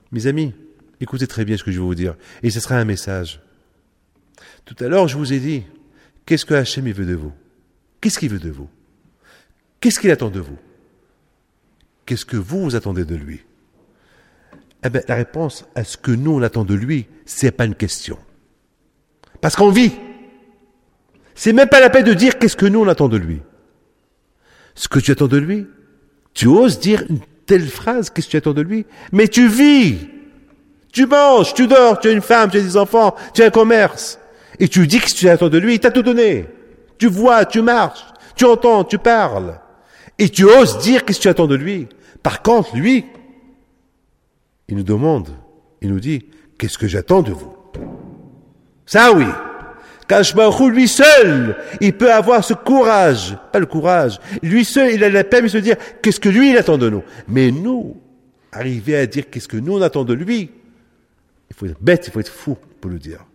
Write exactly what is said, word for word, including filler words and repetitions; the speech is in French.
Mes amis, écoutez très bien ce que je vais vous dire, et ce sera un message. Tout à l'heure, je vous ai dit, qu'est-ce que Hachem il veut de vous? Qu'est-ce qu'il veut de vous? Qu'est-ce qu'il attend de vous? Qu'est-ce que vous, vous attendez de lui? Eh bien, la réponse à ce que nous, on attend de lui, c'est pas une question. Parce qu'on vit. C'est même pas la peine de dire qu'est-ce que nous, on attend de lui. Ce que tu attends de lui, tu oses dire une telle phrase, qu'est-ce que tu attends de lui? Mais tu vis. Tu manges, tu dors, tu as une femme, tu as des enfants, tu as un commerce. Et tu dis que ce que tu attends de lui, il t'a tout donné. Tu vois, tu marches, tu entends, tu parles. Et tu oses dire qu'est-ce que tu attends de lui. Par contre, lui, il nous demande, il nous dit, qu'est-ce que j'attends de vous? Ça oui. Kadosh Baruch Hu, lui seul, il peut avoir ce courage, pas le courage, lui seul, il a la peine de se dire, qu'est-ce que lui, il attend de nous. Mais nous, arriver à dire qu'est-ce que nous, on attend de lui, il faut être bête, il faut être fou pour le dire.